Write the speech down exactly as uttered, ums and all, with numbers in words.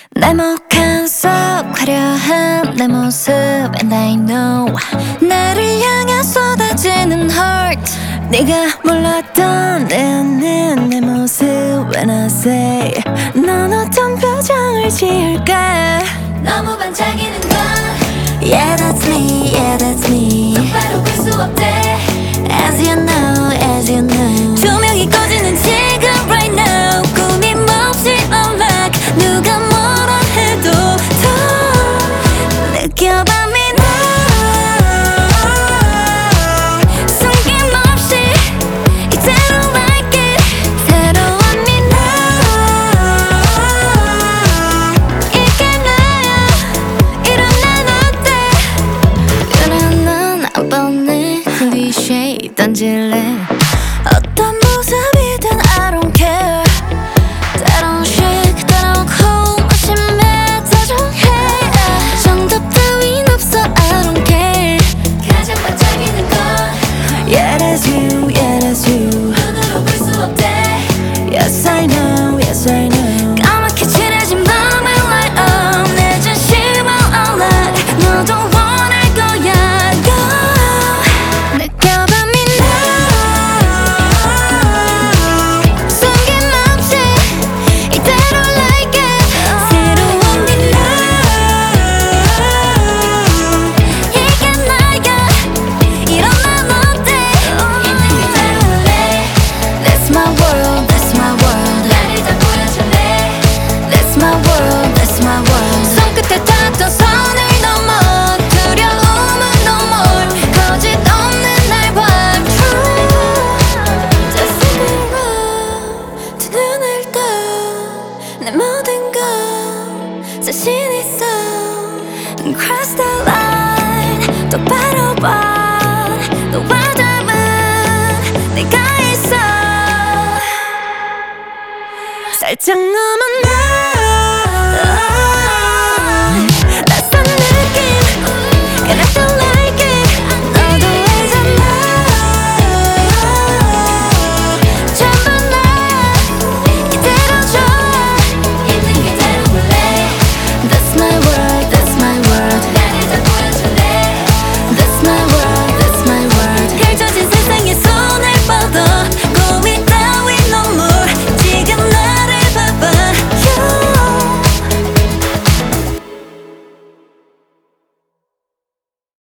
날먹한 속 화려한 내 모습 And I know 나를 향해 쏟아지는 heart 네가 몰랐던 내 안는 내 모습 When I say 넌 어떤 표정을 지을까 너무 반짝이는 건 Yeah that's me, yeah that's me 똑바로 볼 수 없대 As you know, as you know 조명이 꺼지는 지금 right now 꿈이 몹시 unlock 누가 뭐라 해도 더 느껴봐 me now 숨김없이 이대로 like it 새로운 me now 이게 나야 이런 난 어때 유난한 안 뻔해 클리셰 던질래 어떤 모습이든 I don't care 때론 chic 때론 cool 심해 다정해 정답 따윈 없어 I don't care 가장 반짝이는 건 Yeah that's you, yeah that's you 눈으로 볼 수 없대 Yes I know, yes I know 까맣게 칠해진 밤을 light up 내 진심을 unlock 너도 원할 거야 Go 느껴봐 me 내 모든 건 자신 있어 Cross the line 똑바로 봐 너와 닮은 내가 있어 살짝 넘어 나